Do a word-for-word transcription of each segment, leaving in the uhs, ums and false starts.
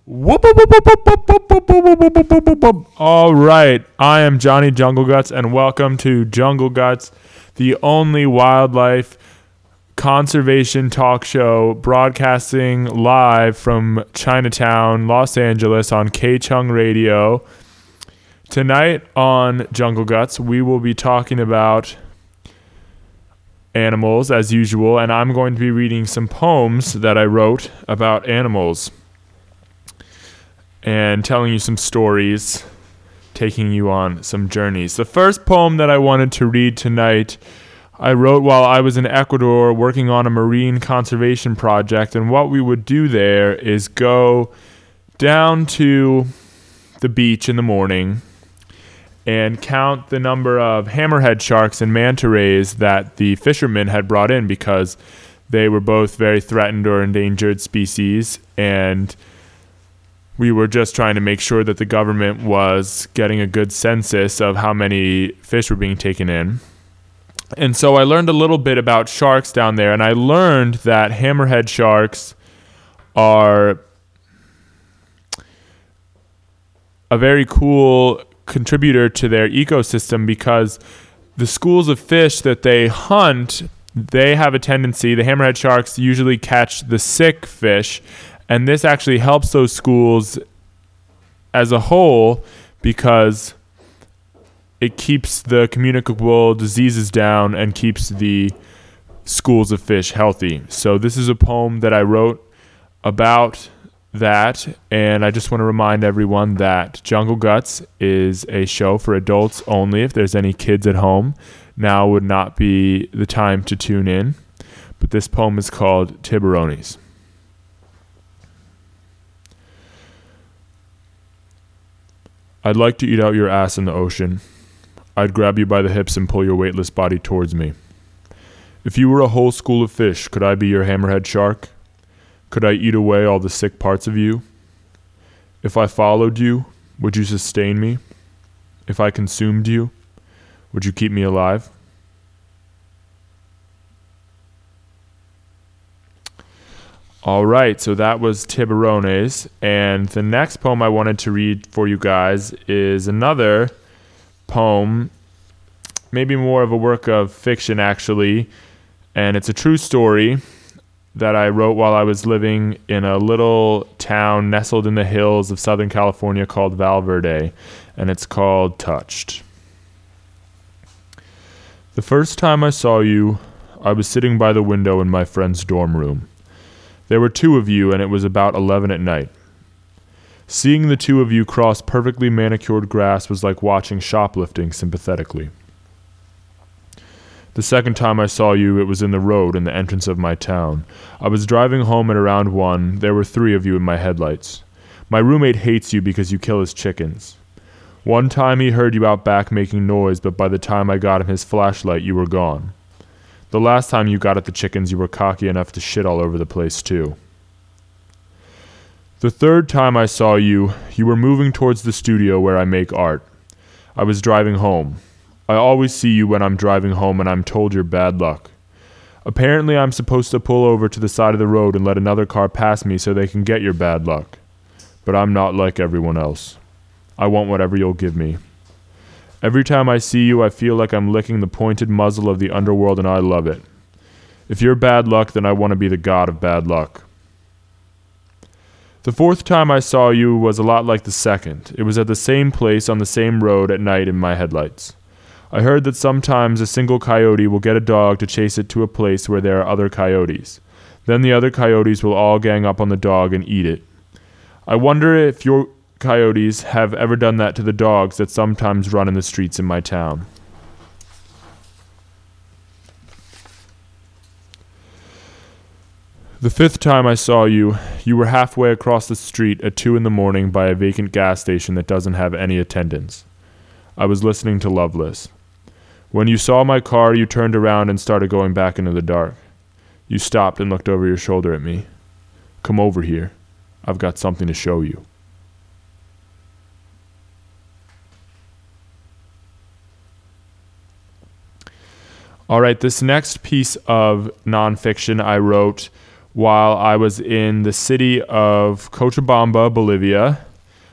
Whoop, whoop, whoop, whoop, whoop, whoop, whoop, whoop, whoop, whoop, whoop, whoop, whoop. All right, I am Johnny Jungle Guts, and welcome to Jungle Guts, the only wildlife conservation talk show broadcasting live from Chinatown, Los Angeles on K-Chung Radio. Tonight on Jungle Guts, we will be talking about animals as usual, and I'm going to be reading some poems that I wrote about animals and telling you some stories, taking you on some journeys. The first poem that I wanted to read tonight, I wrote while I was in Ecuador working on a marine conservation project, and what we would do there is go down to the beach in the morning and count the number of hammerhead sharks and manta rays that the fishermen had brought in, because they were both very threatened or endangered species, and we were just trying to make sure that the government was getting a good census of how many fish were being taken in. And so I learned a little bit about sharks down there, and I learned that hammerhead sharks are a very cool contributor to their ecosystem, because the schools of fish that they hunt, they have a tendency, the hammerhead sharks usually catch the sick fish, and this actually helps those schools as a whole because it keeps the communicable diseases down and keeps the schools of fish healthy. So this is a poem that I wrote about that, and I just want to remind everyone that Jungle Guts is a show for adults only. If there's any kids at home, now would not be the time to tune in. But this poem is called Tiburones. I'd like to eat out your ass in the ocean. I'd grab you by the hips and pull your weightless body towards me. If you were a whole school of fish, could I be your hammerhead shark? Could I eat away all the sick parts of you? If I followed you, would you sustain me? If I consumed you, would you keep me alive? All right, so that was Tiburones, and the next poem I wanted to read for you guys is another poem, maybe more of a work of fiction actually, and it's a true story that I wrote while I was living in a little town nestled in the hills of Southern California called Val Verde, and it's called Touched. The first time I saw you, I was sitting by the window in my friend's dorm room. There were two of you, and it was about eleven at night. Seeing the two of you cross perfectly manicured grass was like watching shoplifting sympathetically. The second time I saw you, it was in the road in the entrance of my town. I was driving home at around one. There were three of you in my headlights. My roommate hates you because you kill his chickens. One time he heard you out back making noise, but by the time I got him his flashlight, you were gone. The last time you got at the chickens, you were cocky enough to shit all over the place, too. The third time I saw you, you were moving towards the studio where I make art. I was driving home. I always see you when I'm driving home, and I'm told you're bad luck. Apparently, I'm supposed to pull over to the side of the road and let another car pass me so they can get your bad luck. But I'm not like everyone else. I want whatever you'll give me. Every time I see you, I feel like I'm licking the pointed muzzle of the underworld, and I love it. If you're bad luck, then I want to be the god of bad luck. The fourth time I saw you was a lot like the second. It was at the same place on the same road at night in my headlights. I heard that sometimes a single coyote will get a dog to chase it to a place where there are other coyotes. Then the other coyotes will all gang up on the dog and eat it. I wonder if your coyotes have ever done that to the dogs that sometimes run in the streets in my town. The fifth time I saw you, you were halfway across the street at two in the morning by a vacant gas station that doesn't have any attendants. I was listening to Loveless. When you saw my car, you turned around and started going back into the dark. You stopped and looked over your shoulder at me. Come over here. I've got something to show you. All right, this next piece of nonfiction I wrote while I was in the city of Cochabamba, Bolivia,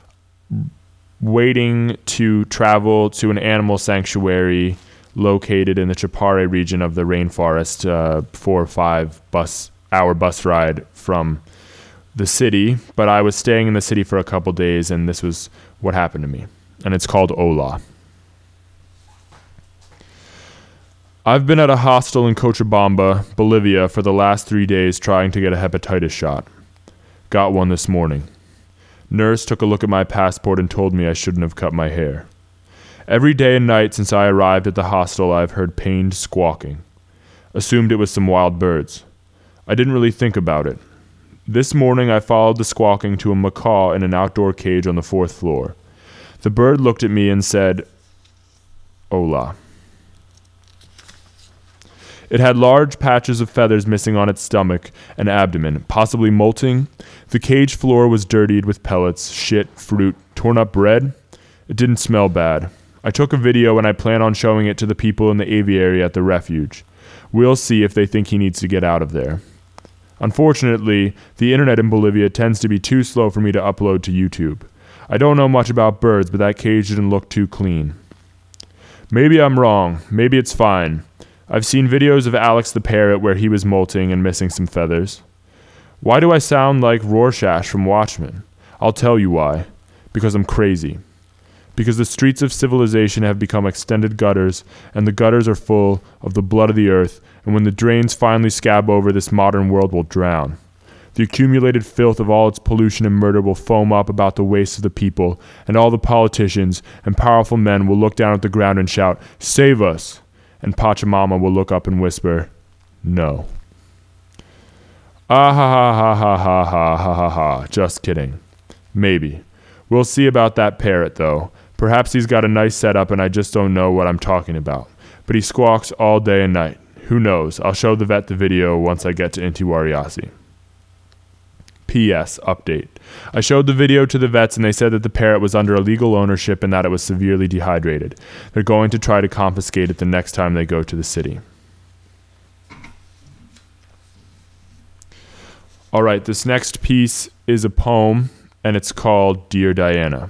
waiting to travel to an animal sanctuary located in the Chapare region of the rainforest, uh, four or five bus hour bus ride from the city. But I was staying in the city for a couple days, and this was what happened to me. And it's called Ola. I've been at a hostel in Cochabamba, Bolivia, for the last three days trying to get a hepatitis shot. Got one this morning. Nurse took a look at my passport and told me I shouldn't have cut my hair. Every day and night since I arrived at the hostel, I've heard pained squawking. Assumed it was some wild birds. I didn't really think about it. This morning I followed the squawking to a macaw in an outdoor cage on the fourth floor. The bird looked at me and said, "Hola." It had large patches of feathers missing on its stomach and abdomen, possibly molting. The cage floor was dirtied with pellets, shit, fruit, torn up bread. It didn't smell bad. I took a video and I plan on showing it to the people in the aviary at the refuge. We'll see if they think he needs to get out of there. Unfortunately, the internet in Bolivia tends to be too slow for me to upload to YouTube. I don't know much about birds, but that cage didn't look too clean. Maybe I'm wrong. Maybe it's fine. I've seen videos of Alex the parrot where he was molting and missing some feathers. Why do I sound like Rorschach from Watchmen? I'll tell you why. Because I'm crazy. Because the streets of civilization have become extended gutters, and the gutters are full of the blood of the earth, and when the drains finally scab over, this modern world will drown. The accumulated filth of all its pollution and murder will foam up about the waist of the people, and all the politicians and powerful men will look down at the ground and shout, "Save us!" And Pachamama will look up and whisper, "No." Ah ha ha ha ha ha ha ha ha ha. Just kidding. Maybe. We'll see about that parrot, though. Perhaps he's got a nice setup and I just don't know what I'm talking about. But he squawks all day and night. Who knows? I'll show the vet the video once I get to Intiwariasi. P S. Update. I showed the video to the vets and they said that the parrot was under illegal ownership and that it was severely dehydrated. They're going to try to confiscate it the next time they go to the city. All right, this next piece is a poem and it's called Dear Diana.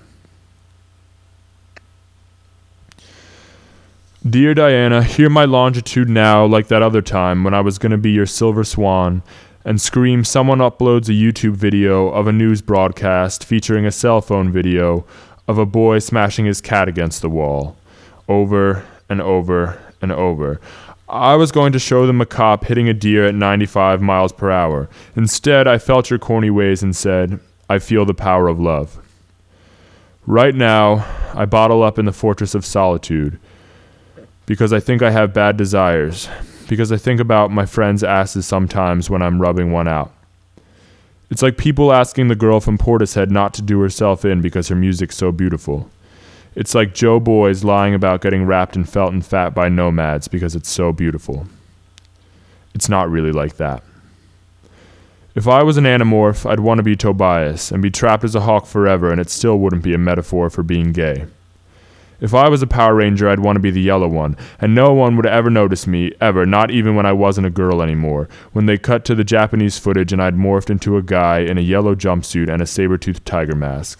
Dear Diana, hear my longitude now like that other time when I was going to be your silver swan and scream someone uploads a YouTube video of a news broadcast featuring a cell phone video of a boy smashing his cat against the wall. Over and over and over. I was going to show them a cop hitting a deer at ninety-five miles per hour. Instead, I felt your corny ways and said, I feel the power of love. Right now, I bottle up in the fortress of solitude because I think I have bad desires. Because I think about my friends' asses sometimes when I'm rubbing one out. It's like people asking the girl from Portishead not to do herself in because her music's so beautiful. It's like Joe Boys lying about getting wrapped in felt and fat by nomads because it's so beautiful. It's not really like that. If I was an animorph, I'd want to be Tobias and be trapped as a hawk forever, and it still wouldn't be a metaphor for being gay. If I was a Power Ranger, I'd want to be the yellow one, and no one would ever notice me, ever, not even when I wasn't a girl anymore, when they cut to the Japanese footage and I'd morphed into a guy in a yellow jumpsuit and a saber-toothed tiger mask.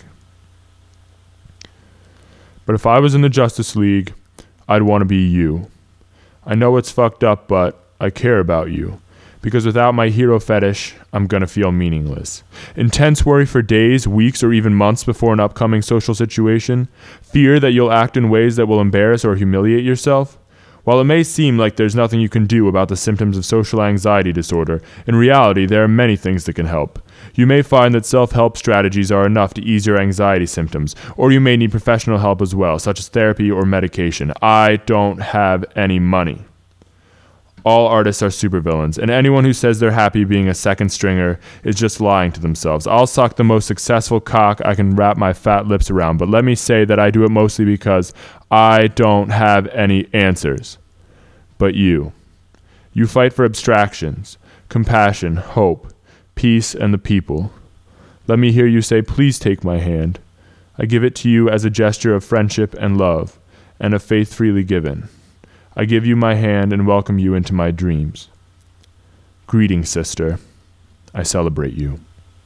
But if I was in the Justice League, I'd want to be you. I know it's fucked up, but I care about you. Because without my hero fetish, I'm gonna feel meaningless. Intense worry for days, weeks, or even months before an upcoming social situation. Fear that you'll act in ways that will embarrass or humiliate yourself. While it may seem like there's nothing you can do about the symptoms of social anxiety disorder, in reality, there are many things that can help. You may find that self-help strategies are enough to ease your anxiety symptoms, or you may need professional help as well, such as therapy or medication. I don't have any money. All artists are supervillains, and anyone who says they're happy being a second stringer is just lying to themselves. I'll suck the most successful cock I can wrap my fat lips around, but let me say that I do it mostly because I don't have any answers. But you. You fight for abstractions, compassion, hope, peace, and the people. Let me hear you say, please take my hand. I give it to you as a gesture of friendship and love, and of faith freely given. I give you my hand and welcome you into my dreams. Greetings, sister. I celebrate you.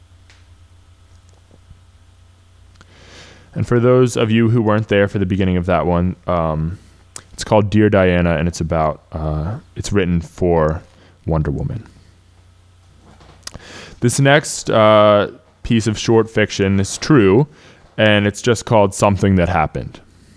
And for those of you who weren't there for the beginning of that one, um, it's called Dear Diana, and it's about, uh, it's written for Wonder Woman. This next uh, piece of short fiction is true, and it's just called Something That Happened.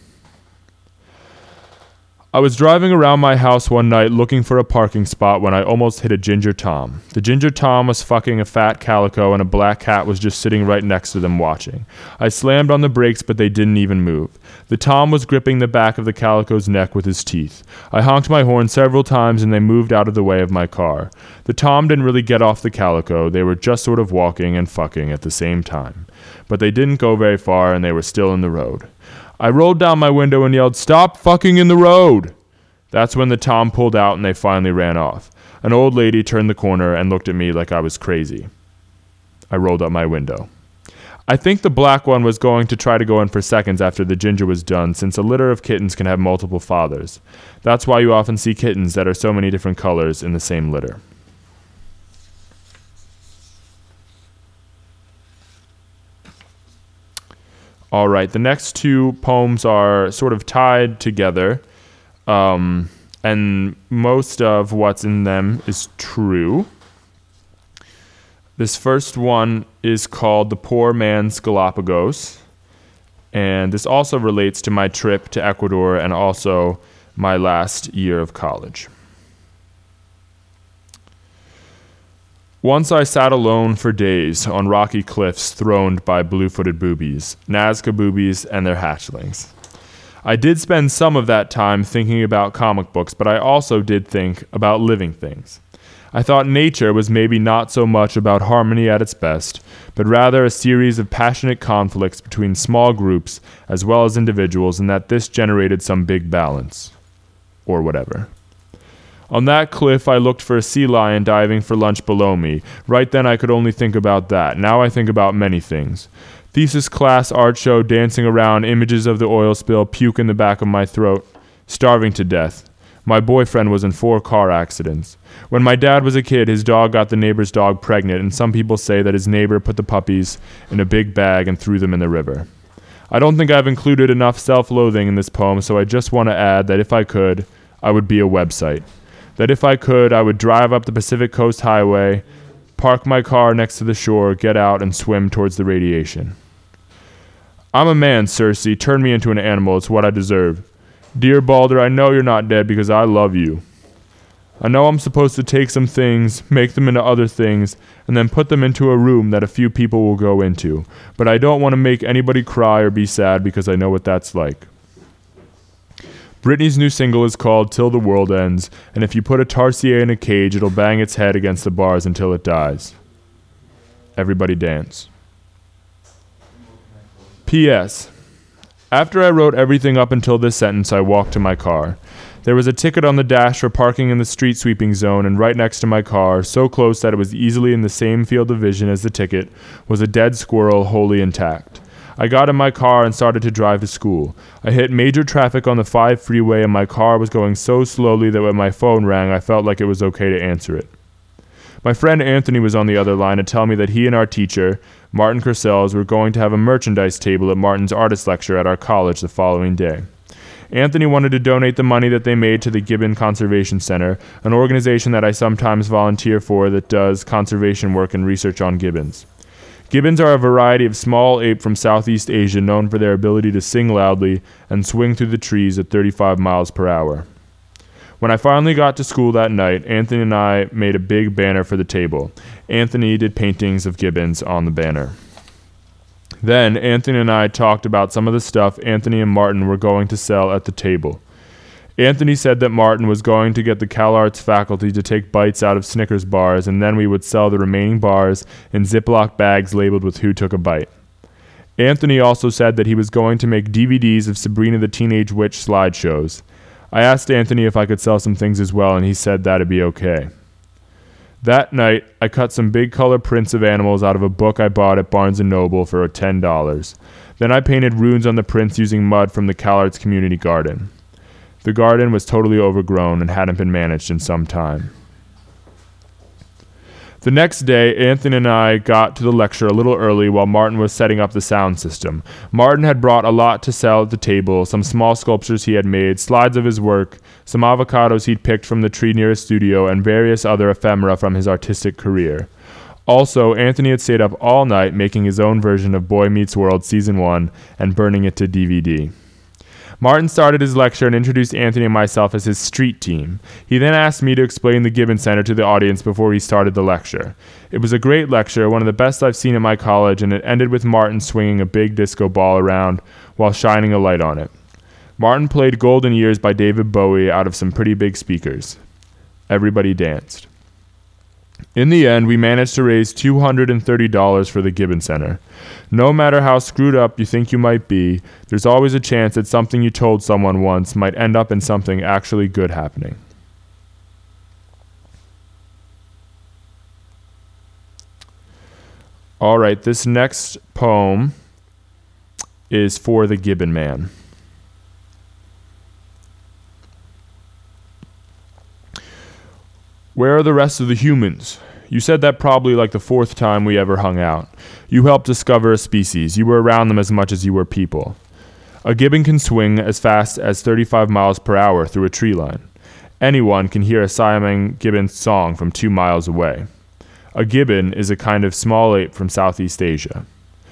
I was driving around my house one night looking for a parking spot when I almost hit a Ginger Tom. The Ginger Tom was fucking a fat calico and a black cat was just sitting right next to them watching. I slammed on the brakes, but they didn't even move. The Tom was gripping the back of the calico's neck with his teeth. I honked my horn several times and they moved out of the way of my car. The Tom didn't really get off the calico. They were just sort of walking and fucking at the same time. But they didn't go very far and they were still in the road. I rolled down my window and yelled, "Stop fucking in the road!" That's when the Tom pulled out and they finally ran off. An old lady turned the corner and looked at me like I was crazy. I rolled up my window. I think the black one was going to try to go in for seconds after the ginger was done, since a litter of kittens can have multiple fathers. That's why you often see kittens that are so many different colors in the same litter. All right, the next two poems are sort of tied together, um, and most of what's in them is true. This first one is called The Poor Man's Galapagos, and this also relates to my trip to Ecuador and also my last year of college. Once I sat alone for days on rocky cliffs throned by blue-footed boobies, Nazca boobies, and their hatchlings. I did spend some of that time thinking about comic books, but I also did think about living things. I thought nature was maybe not so much about harmony at its best, but rather a series of passionate conflicts between small groups as well as individuals, and that this generated some big balance. Or whatever. On that cliff, I looked for a sea lion diving for lunch below me. Right then, I could only think about that. Now I think about many things. Thesis class art show dancing around, images of the oil spill, puke in the back of my throat, starving to death. My boyfriend was in four car accidents. When my dad was a kid, his dog got the neighbor's dog pregnant, and some people say that his neighbor put the puppies in a big bag and threw them in the river. I don't think I've included enough self-loathing in this poem, so I just want to add that if I could, I would be a website. That if I could, I would drive up the Pacific Coast Highway, park my car next to the shore, get out, and swim towards the radiation. I'm a man, Circe. Turn me into an animal. It's what I deserve. Dear Balder, I know you're not dead because I love you. I know I'm supposed to take some things, make them into other things, and then put them into a room that a few people will go into. But I don't want to make anybody cry or be sad because I know what that's like. Britney's new single is called Till the World Ends, and if you put a tarsier in a cage, it'll bang its head against the bars until it dies. Everybody dance. P S. After I wrote everything up until this sentence, I walked to my car. There was a ticket on the dash for parking in the street sweeping zone, and right next to my car, so close that it was easily in the same field of vision as the ticket, was a dead squirrel wholly intact. I got in my car and started to drive to school. I hit major traffic on the five freeway, and my car was going so slowly that when my phone rang, I felt like it was okay to answer it. My friend Anthony was on the other line to tell me that he and our teacher, Martin Cursells, were going to have a merchandise table at Martin's artist lecture at our college the following day. Anthony wanted to donate the money that they made to the Gibbon Conservation Center, an organization that I sometimes volunteer for that does conservation work and research on gibbons. Gibbons are a variety of small ape from Southeast Asia known for their ability to sing loudly and swing through the trees at thirty-five miles per hour. When I finally got to school that night, Anthony and I made a big banner for the table. Anthony did paintings of gibbons on the banner. Then, Anthony and I talked about some of the stuff Anthony and Martin were going to sell at the table. Anthony said that Martin was going to get the CalArts faculty to take bites out of Snickers bars, and then we would sell the remaining bars in Ziploc bags labeled with who took a bite. Anthony also said that he was going to make D V Ds of Sabrina the Teenage Witch slideshows. I asked Anthony if I could sell some things as well, and he said that'd be okay. That night, I cut some big color prints of animals out of a book I bought at Barnes and Noble for ten dollars. Then I painted runes on the prints using mud from the CalArts community garden. The garden was totally overgrown and hadn't been managed in some time. The next day, Anthony and I got to the lecture a little early while Martin was setting up the sound system. Martin had brought a lot to sell at the table, some small sculptures he had made, slides of his work, some avocados he'd picked from the tree near his studio, and various other ephemera from his artistic career. Also, Anthony had stayed up all night making his own version of Boy Meets World Season one and burning it to D V D. Martin started his lecture and introduced Anthony and myself as his street team. He then asked me to explain the Gibbons Center to the audience before he started the lecture. It was a great lecture, one of the best I've seen at my college, and it ended with Martin swinging a big disco ball around while shining a light on it. Martin played Golden Years by David Bowie out of some pretty big speakers. Everybody danced. In the end, we managed to raise two hundred thirty dollars for the Gibbons Center. No matter how screwed up you think you might be, there's always a chance that something you told someone once might end up in something actually good happening. All right, this next poem is for the Gibbon Man. Where are the rest of the humans? You said that probably like the fourth time we ever hung out. You helped discover a species. You were around them as much as you were people. A gibbon can swing as fast as thirty-five miles per hour through a tree line. Anyone can hear a Simon Gibbons song from two miles away. A gibbon is a kind of small ape from Southeast Asia.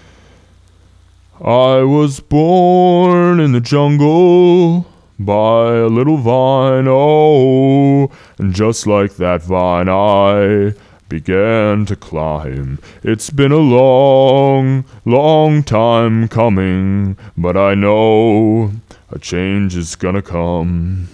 I was born in the jungle by a little vine, oh, and just like that vine I began to climb. It's been a long, long time coming, but I know a change is gonna come.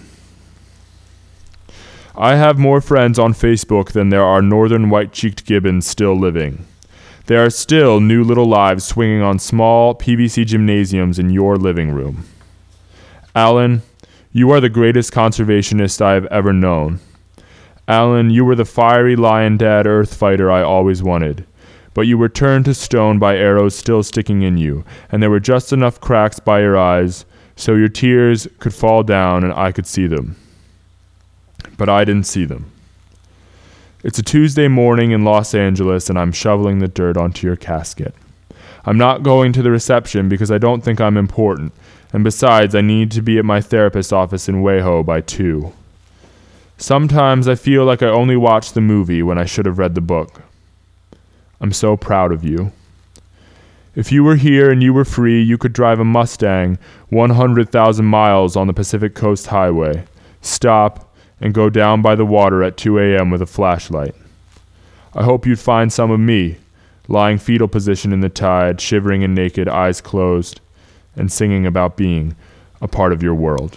I have more friends on Facebook than there are northern white-cheeked gibbons still living. There are still new little lives swinging on small P V C gymnasiums in your living room. Alan, you are the greatest conservationist I have ever known. Alan, you were the fiery lion-dad earth fighter I always wanted. But you were turned to stone by arrows still sticking in you, and there were just enough cracks by your eyes so your tears could fall down and I could see them. But I didn't see them. It's a Tuesday morning in Los Angeles, and I'm shoveling the dirt onto your casket. I'm not going to the reception because I don't think I'm important. And besides, I need to be at my therapist's office in WeHo by two. Sometimes I feel like I only watched the movie when I should have read the book. I'm so proud of you. If you were here and you were free, you could drive a Mustang one hundred thousand miles on the Pacific Coast Highway, stop, and go down by the water at two a.m. with a flashlight. I hope you'd find some of me, lying fetal position in the tide, shivering and naked, eyes closed, and singing about being a part of your world.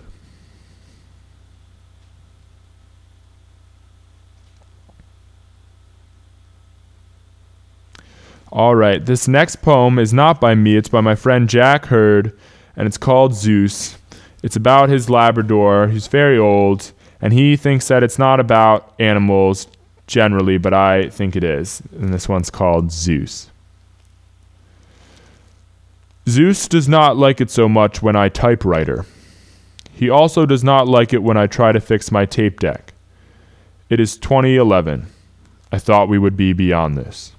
All right, this next poem is not by me, it's by my friend Jack Hurd, and it's called Zeus. It's about his Labrador, who's very old, and he thinks that it's not about animals generally, but I think it is, and this one's called Zeus. Zeus does not like it so much when I typewriter. He also does not like it when I try to fix my tape deck. It is twenty eleven. I thought we would be beyond this.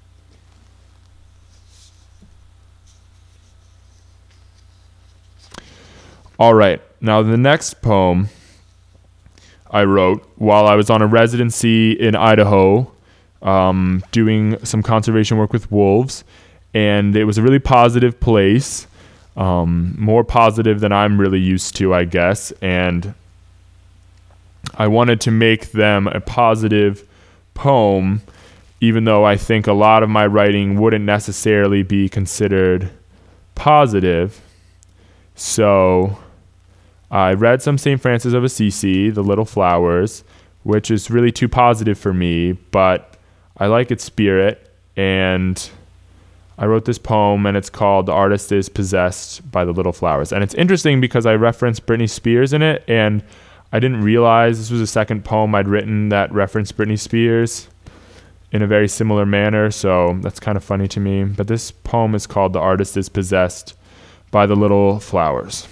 All right, now the next poem I wrote while I was on a residency in Idaho, um, doing some conservation work with wolves. And it was a really positive place, um, more positive than I'm really used to, I guess. And I wanted to make them a positive poem, even though I think a lot of my writing wouldn't necessarily be considered positive. So I read some Saint Francis of Assisi, The Little Flowers, which is really too positive for me, but I like its spirit, and I wrote this poem, and it's called The Artist is Possessed by the Little Flowers. And it's interesting because I referenced Britney Spears in it, and I didn't realize this was the second poem I'd written that referenced Britney Spears in a very similar manner, so that's kind of funny to me. But this poem is called The Artist is Possessed by the Little Flowers.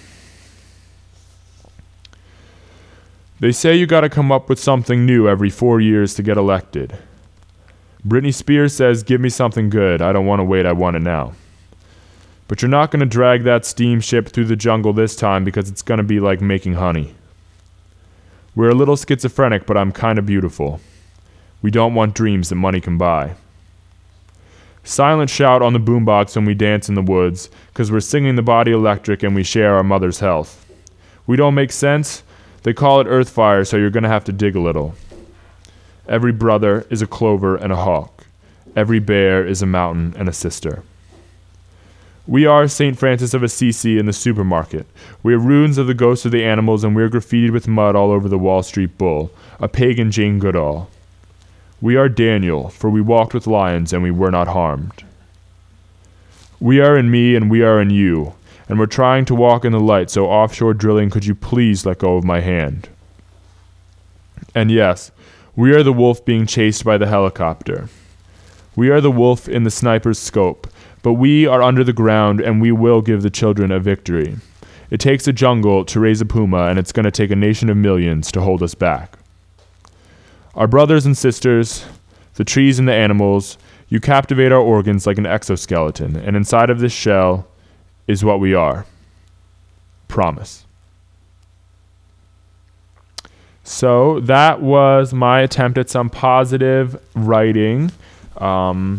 They say you gotta come up with something new every four years to get elected. Britney Spears says, give me something good. I don't want to wait. I want it now. But you're not going to drag that steamship through the jungle this time because it's going to be like making honey. We're a little schizophrenic, but I'm kind of beautiful. We don't want dreams that money can buy. Silent shout on the boombox when we dance in the woods, because we're singing the body electric and we share our mother's health. We don't make sense. They call it earth fire, so you're going to have to dig a little. Every brother is a clover and a hawk. Every bear is a mountain and a sister. We are Saint Francis of Assisi in the supermarket. We are ruins of the ghosts of the animals, and we are graffitied with mud all over the Wall Street Bull, a pagan Jane Goodall. We are Daniel, for we walked with lions and we were not harmed. We are in me and we are in you, and we're trying to walk in the light, so offshore drilling, could you please let go of my hand? And yes, we are the wolf being chased by the helicopter. We are the wolf in the sniper's scope, but we are under the ground and we will give the children a victory. It takes a jungle to raise a puma, and it's going to take a nation of millions to hold us back. Our brothers and sisters, the trees and the animals, you captivate our organs like an exoskeleton, and inside of this shell is what we are. Promise. So that was my attempt at some positive writing. Um,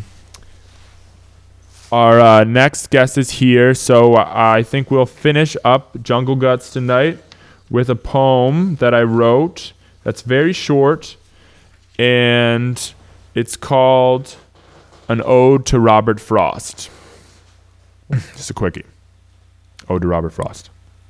our uh, next guest is here, so I think we'll finish up Jungle Guts tonight with a poem that I wrote that's very short, and it's called An Ode to Robert Frost. Just a quickie. Ode to Robert Frost.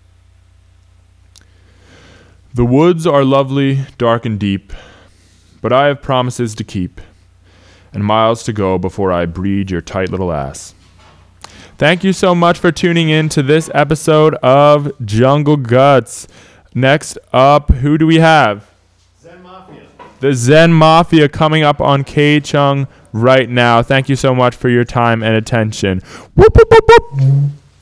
The woods are lovely, dark and deep, but I have promises to keep, and miles to go before I breed your tight little ass. Thank you so much for tuning in to this episode of Jungle Guts. Next up, who do we have? The Zen Mafia coming up on K-Chung right now. Thank you so much for your time and attention. Whoop, whoop, whoop, whoop.